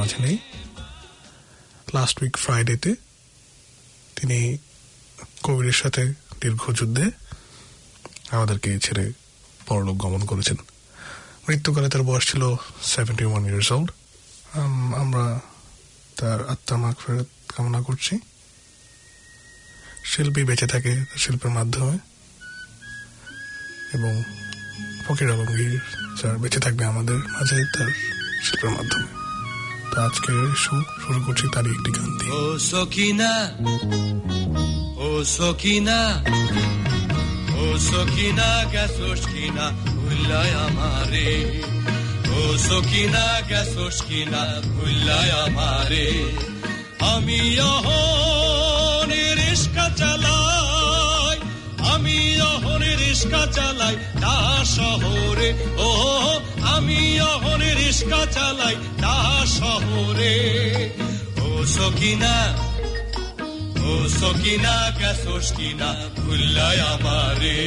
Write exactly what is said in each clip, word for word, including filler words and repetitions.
মাঝে নেই। Last week ফ্রাইডেতে তিনি কোভিডের সাথে দীর্ঘ যুদ্ধে আমাদেরকে ছেড়ে পরলোক গমন করেছেন। মৃত্যুকালে তার বয়স ছিল সেভেন্টি ওয়ান ইয়ার্স ওল্ড। আমরা তার আত্মার মাগফিরাত কামনা করছি। শিল্পী বেঁচে থাকে শিল্পের মাধ্যমে, এবং ফকির আলমগীর স্যার বেঁচে থাকবে আমাদের মাঝে তার শিল্পের মাধ্যমে। তো আজকে শুরু করছি তারই একটি গান দিয়ে। ও সকিনা, ও সকিনা, ও সকিনা গেছোস কিনা ভুল্লায় আমারে, ও সকিনা গেছোস কিনা ভুল্লায় আমারে। আমি অহন রিস্কা চালাই, আমি অহন রিস্কা চালাই তা শহরে, ও আমি অহন রিস্কা চালাই তা শহরে। ও সকিনা, ও সকিনা গেছোস কিনা ভুল্লায় আমারে।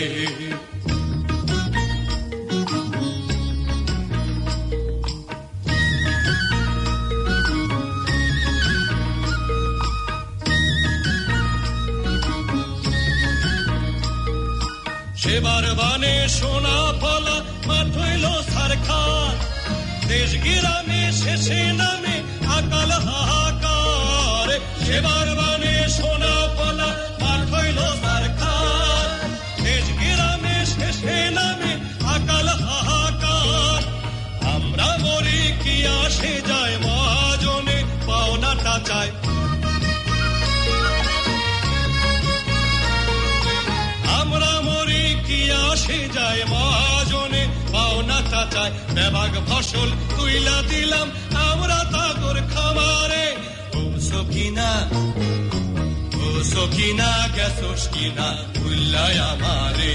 সেবার বানে সোনা ফলা মাঠ হইল সারখার, দেশ গিরামে শেষে নামে আকাল হাহাকার। সেবার বানে সোনা ফলা মাঠ হইল সারখার, দেশ গিরামে শেষে নামে আকাল হাহাকার। আমরা মরি কি আসে যায় মহাজনে পাওনাটা চায়, আমরা মরি কি আসে যায় মহাজনে পাওনাটা চায়। বেবাগ ফসল তুইলা দিলাম আমরা তাগর খামারে। ও সকিনা, ও সকিনা গেছোস কিনা ভুল্লায় আমারে।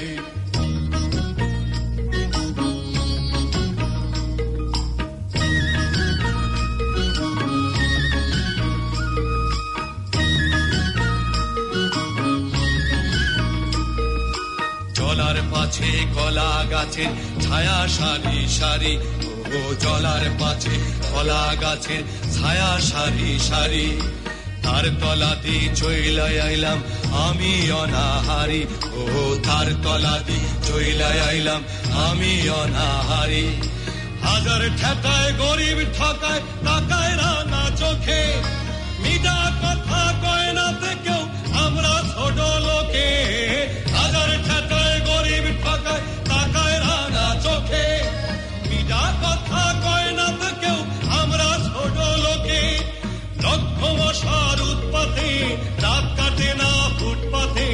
জলার পাছে কলা গাছের ছায়া সারি সারি, ও জলার পাছে কলা গাছের ছায়া সারি সারি। তার তলা দি চইলাই আইলাম আমি অনাহারি, ও তার তলা দি চইলাই আইলাম আমি অনাহারি। হাজার ঠেকায় গরিব ঠকায় তাকায় রানা চোখে, মিডা কথা কয় না কেউ আমরা ছোট লোকে। হাজার ঠেকায় গরিব ঠকায় তাকায় রানা চোখে, মিডা কথা কয় না কেউ আমরা ছোট লোকে। লক্ষ মশার উৎপাতে রাত কাটে না ফুটপাতে,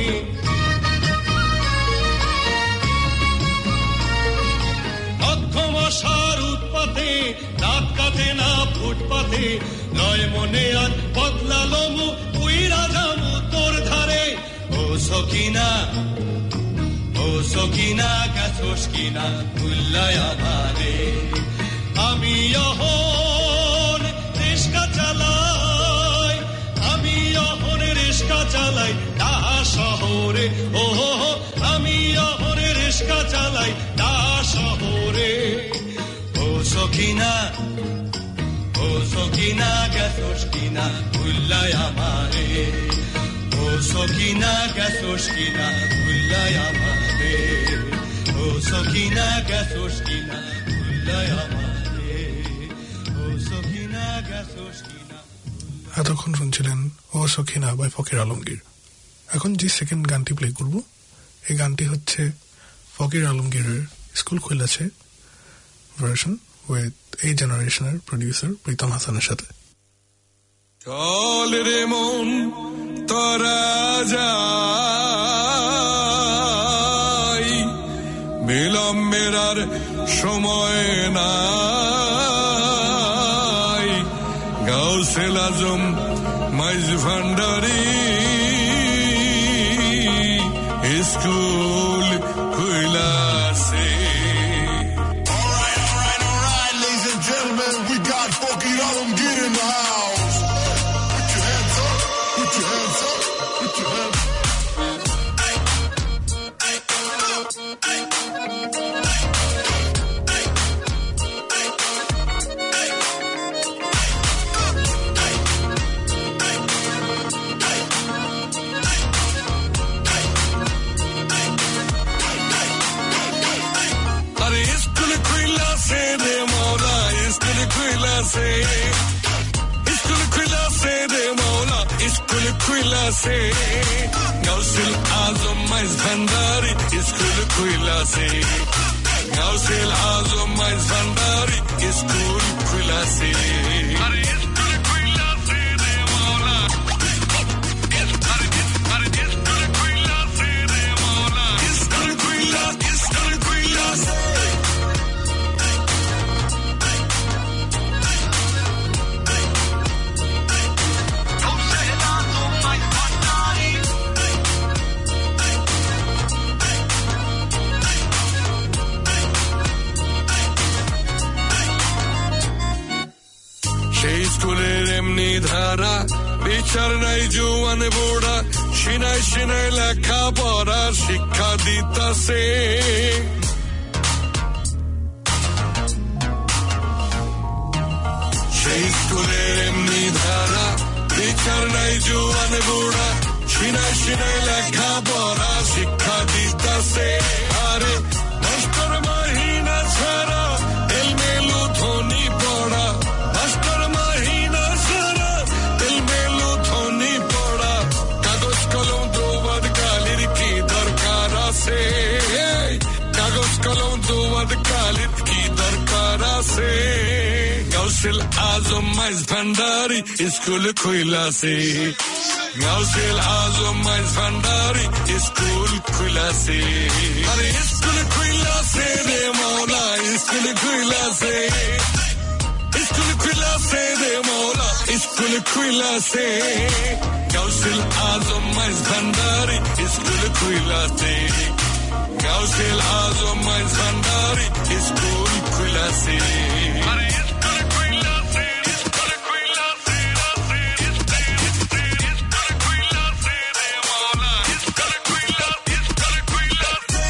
লক্ষ মশার উৎপাতে রাত কাটে না ফুটপাতে। নয় মনে আর বদলালো মু উইরা যামু তোর ধারে। ও সকিনা, ও সকিনা গেছোস কিনা ভুল্লায় আমারে। আমি অহন রিস্কা চালাই, আমি অহন রিস্কা চালাই তা শহরে, ও আমি অহন রিস্কা চালাই তা শহরে। ও সকিনা, ও সকিনা গেছোস কিনা ভুল্লায় আমারে। ও সকিনা গেছোস কিনা ভুল্লায় আমারে, ও সকিনা গেছোস কিনা ভুল্লায় আমারে, ও সকিনা গেছোস কিনা। এতক্ষণ শুনছিলেন ও সখিনা বাই ফকির আলমগীর। এখন যে সেকেন্ড গানটি প্লে করব, এই গানটি হচ্ছে ফকির আলমগীরের স্কুল খুলেছে ভার্সন উইথ এই জেনারেশনের প্রডিউসার প্রীতম হাসানের সাথে। চল রে মন তোরা যাই, বিলম্বের আর সময় নাই। গাউসেল আজম মাইজ ভান্ডারি স্কুল খুইলাছে। খুইলা সে গাউসিল আজম মাইজ ভান্ডারি স্কুল খুইলা সে গাউসিল আজম মাইজ ভান্ডারি স্কুল খুইলা সে আরে স্কুল খুইলা সে রে মাওলা আরে আরে স্কুল খুইলা সে রে মাওলা স্কুল খুইলা স্কুল খুইলা সে সেই স্কুলের এমনি ধারা বিচার নাই জোয়ান বোড়া সিনাই সিনাই লেখা পড়া শিক্ষা দিতাছে সেই স্কুলের এমনি ধারা বিচার নাই জোয়ান বোড়া সিনাই সিনাই লেখা পড়া শিক্ষা দিতাছে আরে মাস্টার মাহিনা ছাড়া এলমেলু ধ্বনি পড়া মাস্টার মাহিনা ছাড়া এলমেলু ধ্বনি পড়া কাগজ কলম দোবাদ কালির কি দরকার আছে কাগজ কলম দোবাদ কালির কি দরকার আছে গাউসিল আজম মাইজ ভান্ডারি স্কুল খুইলাছে গাউসিল আজম মাইজ ভান্ডারি স্কুল খুইলাছে আরে স্কুল খুইলাছে রে মাওলা স্কুল খুইলাছে স্কুল খুইলাছে রে মাওলা স্কুল খুইলাছে গাউসিল আজম মাইজ ভান্ডারি স্কুল খুইলাছে গাউসিল আজম মাইজ ভান্ডারি স্কুল খুইলাছে আরে স্কুল খুইলাছে স্কুল খুইলাছে স্কুল খুইলাছে রে মাওলা স্কুল খুইলাছে স্কুল খুইলাছে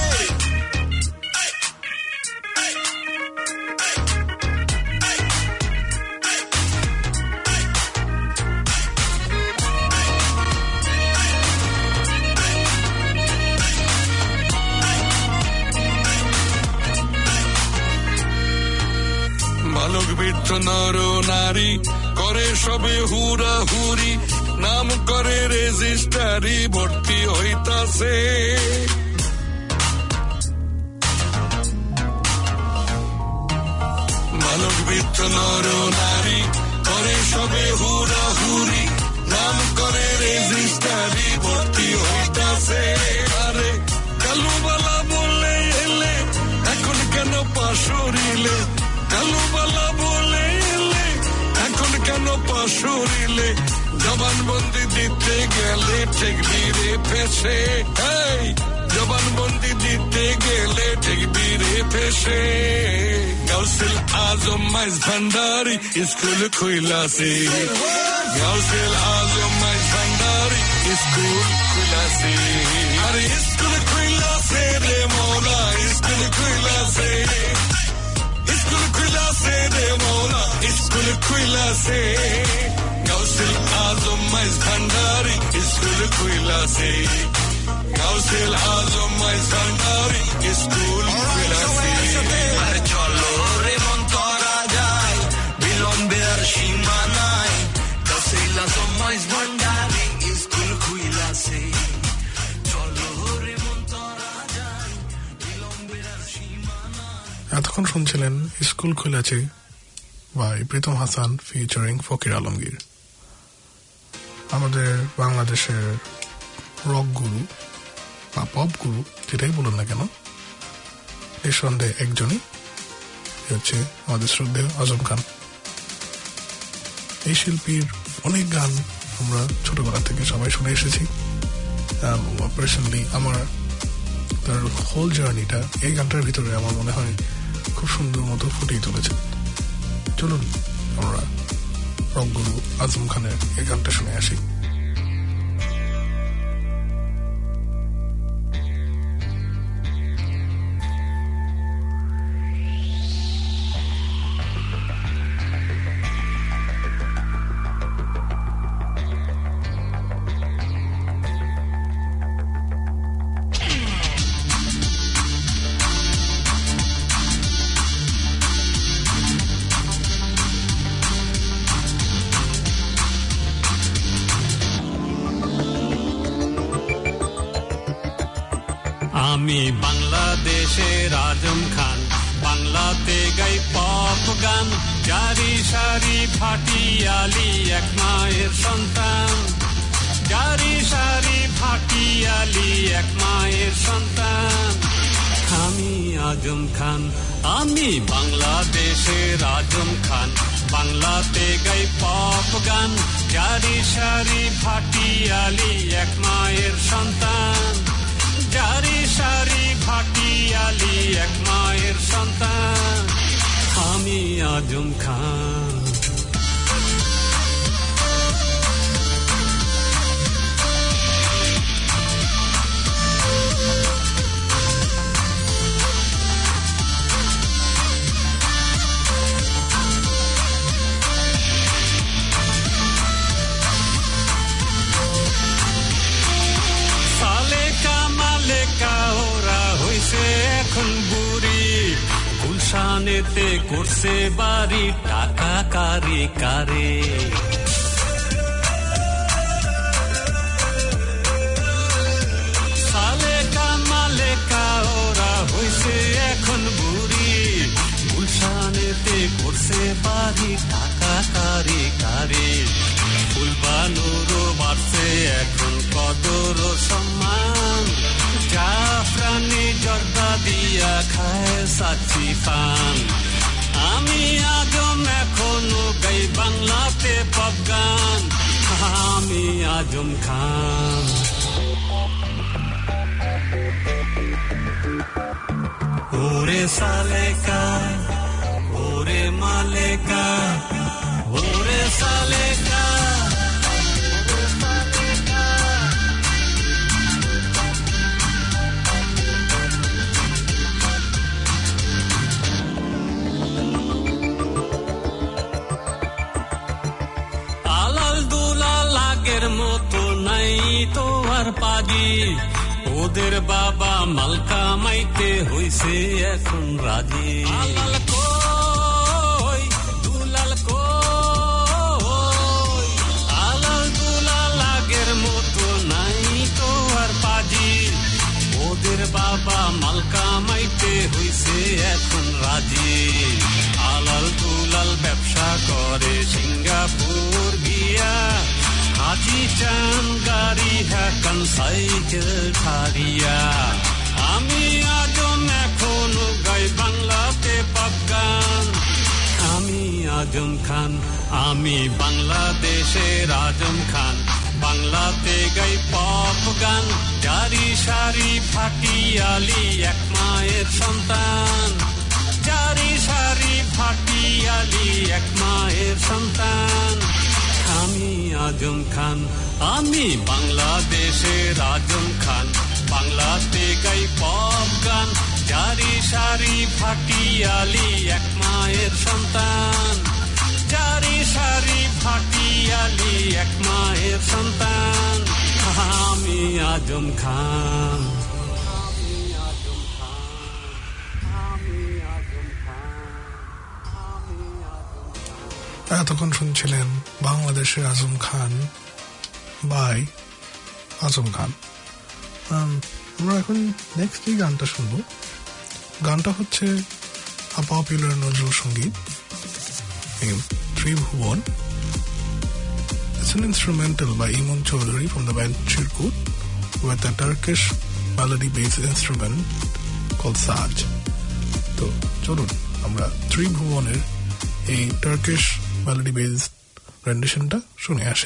বালক বৃদ্ধ নর নারী করে সবে হুরা হুরি নাম করে রেজিস্টারি ভর্তি হইতাছে বালক বৃদ্ধ নর নারী করে সবে হুরা হুরি নাম করে রেজিস্টারি ভর্তি হইতাছে আরে কালুবালা বলে এলে এখন কেন পাশরিলে কালুবালা বলে এলে এখন কেন পাশরিলে জবানবন্দি দিতে গেলে ঠেকবি রে ফেসে এই জবানবন্দি দিতে গেলে ঠেকবি রে ফেসে গাউসিল আজম মাইজ ভান্ডারি স্কুল খুইলাছে গাউসিল আজম মাইজ ভান্ডারি স্কুল খুইলাছে আরে স্কুল খুইলাছে রে মাওলা স্কুল খুইলাছে স্কুল খুইলাছে রে মাওলা স্কুল খুইলাছে গাউসিল আজম মাইজ ভান্ডারি স্কুল খুইলাছে গাউসিল আজম মাইজ ভান্ডারি স্কুল খুইলাছে আর চলো রে মন তোরা যায় বিলম্বের সীমা নাই গাউসিল আজম মাইজ ভান্ডারি স্কুল খুইলাছে চলো রে মন তোরা যায় বিলম্বের সীমা নাই এতক্ষণ শুনছিলেন স্কুল খুলেছে বাই প্রীতম হাসান ফিচারিং ফকির আলমগীর। আমাদের বাংলাদেশের রক গুরু বা পপ গুরু যেটাই বলুন না কেন এর সন্দেহে একজনই হচ্ছে আমাদের শ্রদ্ধেয় আজম খান। এই শিল্পীর অনেক গান আমরা ছোটবেলা থেকে সবাই শুনে এসেছি। পার্সোনালি আমার তার হোল জার্নিটা এই গানটার ভিতরে আমার মনে হয় খুব সুন্দর মতো ফুটিয়ে তুলেছে। চলুন আমরা রক গুরু আজম খানের এই গানটা শুনে আসি। আমি বাংলাদেশের আজম খান, বাংলাতে গাই পপ গান, জারি সারি ফাটিয়ালি এক মায়ের সন্তান, জারি সারি ফাটিয়ালি এক মায়ের সন্তান। আমি আজম খান, আমি বাংলাদেশের আজম খান, বাংলাতে গাই পপ গান, জারি সারি ফাটিয়ালি এক মায়ের সন্তান, জারি সারি ফাটিয়ালি এক মায়ের সন্তান। আমি আজম খান। ওরা হইছে এখন বুড়ি, গুলশানেতে করছে বাড়ি, টাকা কারে কারে। সালেকা মালেকা ওরা হইছে এখন বুড়ি, গুলশানেতে করছে বাড়ি, টাকা কারে কারে। ফুলবানুরও বাড়ছে এখন কদর সম্মান, জাফরানি জর্দা দিয়া খায় সাচি পান। আমি আজম এখনো গাই বাংলাতে পপ গান, আমি আজম খান। ওরে সালেকা ওরে মালেকা, ওরে সালেকা মতো নাই তো আর পাজি, ওদের বাবা মালকা মাইতে হইছে এখন রাজি। আলাল কই দুলাল কই, আলাল দুলাল আগের মতো নাই তো আর পাজি, ওদের বাবা মালকা মাইতে হইছে এখন রাজি। আলাল দুলাল ব্যবসা করে সিঙ্গাপুর গিয়া, হাজি চান গাড়ি হ্যাকান সাইকেল ছাড়িয়া। আমি আজম এখনো গাই বাংলাতে পপ গান, আমি আজম খান, আমি বাংলাদেশের আজম খান, বাংলাতে গাই পপ গান, জারি সারি ফাটিয়ালি এক মায়ের সন্তান, জারি সারি ফাটিয়ালি এক মায়ের সন্তান। আমি আজম খান, আমি বাংলাদেশের আজম খান, বাংলাতে গাই পপ গান, জারি সারি ফাটিয়ালি এক মায়ের সন্তান, জারি সারি ফাটিয়ালি এক মায়ের সন্তান। আমি আজম খান। এতক্ষণ শুনছিলেন বাংলাদেশের আজম খান বাই আজম খান। আমরা এখন নেক্সট এই গানটা শুনবো। গানটা হচ্ছে আ পপুলার নজরুল সঙ্গীত ত্রিভুবন। It's an instrumental by Iman Chaudhary from the band Chirkut with a Turkish melody-based instrument called Saj. তো চলুন আমরা ত্রিভুবনের এই টার্কিশ মেলোডি বেসড রেন্ডিশনটা শুনে আসি।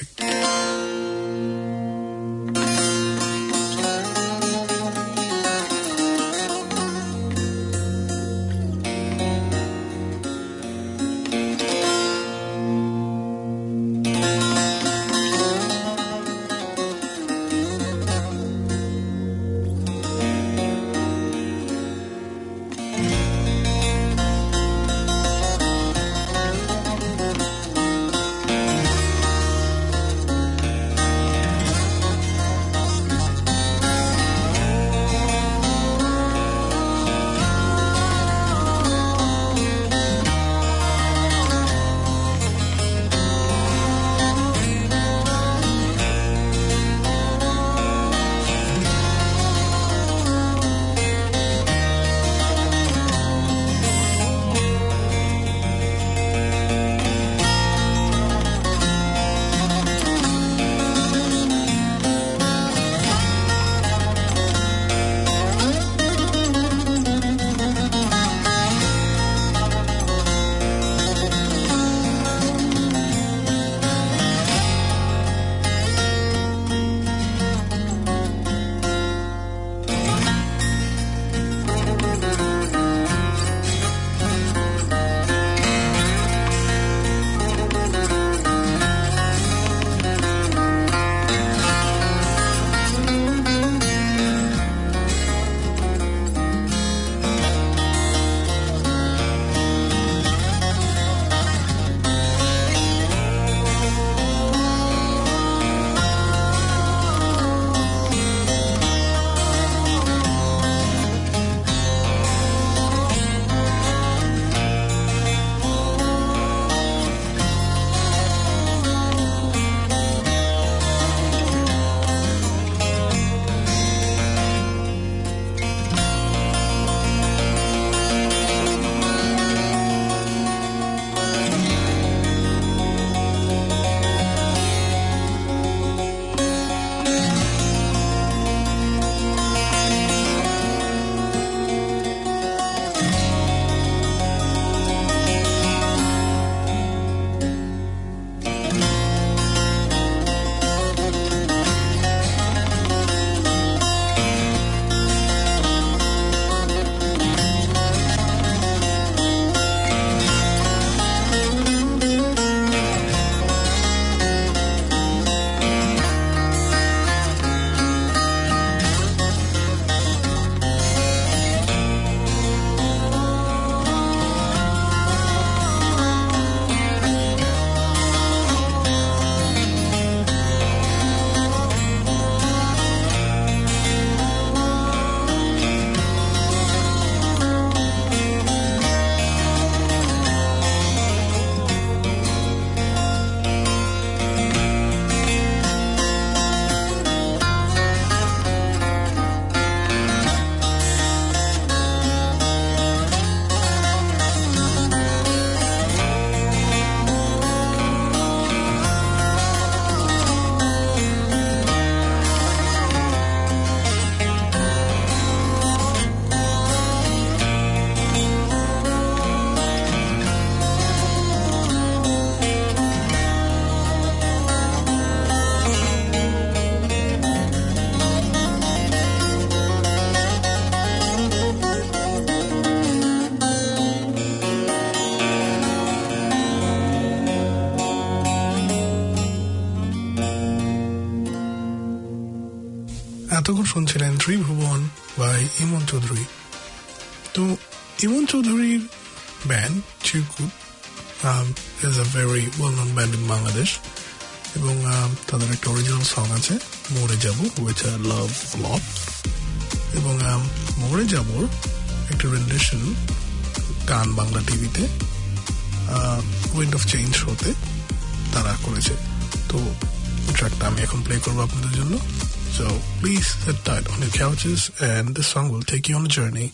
এতক্ষণ শুনছিলেন ত্রিভুবন বাই ইমন চৌধুরী। তো ইমন চৌধুরীর band Chirkut is a very well known band in Bangladesh, এবং তাদের একটা অরিজিনাল সং আছে মরে যাবো, উইচ আই লাভ আ লট। এবং মরে যাবোর একটা রেন্ডিশন গান বাংলা টিভিতে উইন্ড অফ চেঞ্জ শোতে তারা করেছে। তো ট্র্যাকটা আমি এখন প্লে করবো আপনাদের জন্য। So please sit tight on your couches and this song will take you on a journey.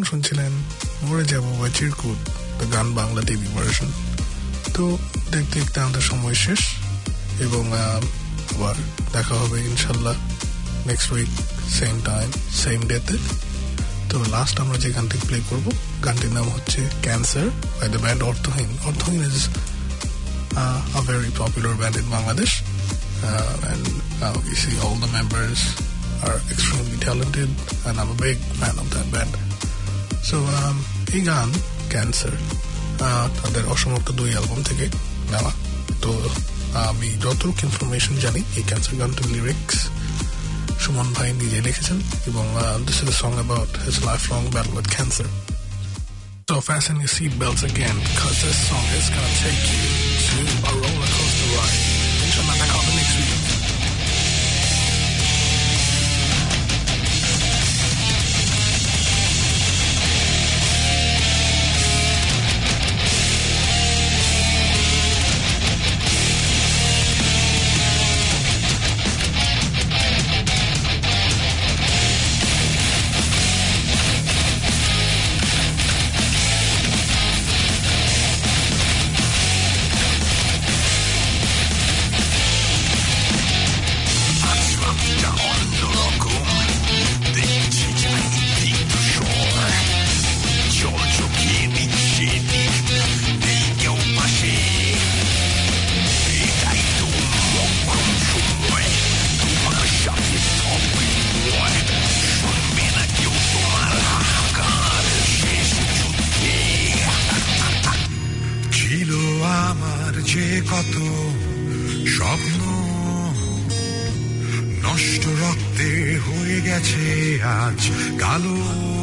এতক্ষণ শুনছিলেন মরে যাবো বা চিরকুট, the gun Bangla TV version. তো দেখতে দেখতে আমাদের সময় শেষ, এবং আবার দেখা হবে ইনশাল্লাহ next week same time same ডেতে। তো লাস্ট আমরা যে গানটি প্লে করবো, গানটির নাম হচ্ছে cancer by the band Arthohin. Arthohin is a very popular band in Bangladesh, and uh, we see all the members are extremely talented, and I'm a big fan of that band. So um, এই গান cancer তাদের অসমাপ্ত দুই album থেকে নেওয়া। তো আমি যতটুকু ইনফরমেশন জানি, এই ক্যান্সার গানটির লিরিক্স সুমন ভাই নিজে লিখেছেন, এবং this is a song about his lifelong battle with cancer. So fasten your seat belts again, because this song is gonna take you to a roller coaster ride. Inshallah, back on the next week. কত স্বপ্ন নষ্ট রক্তে হয়ে গেছে আজ কালো।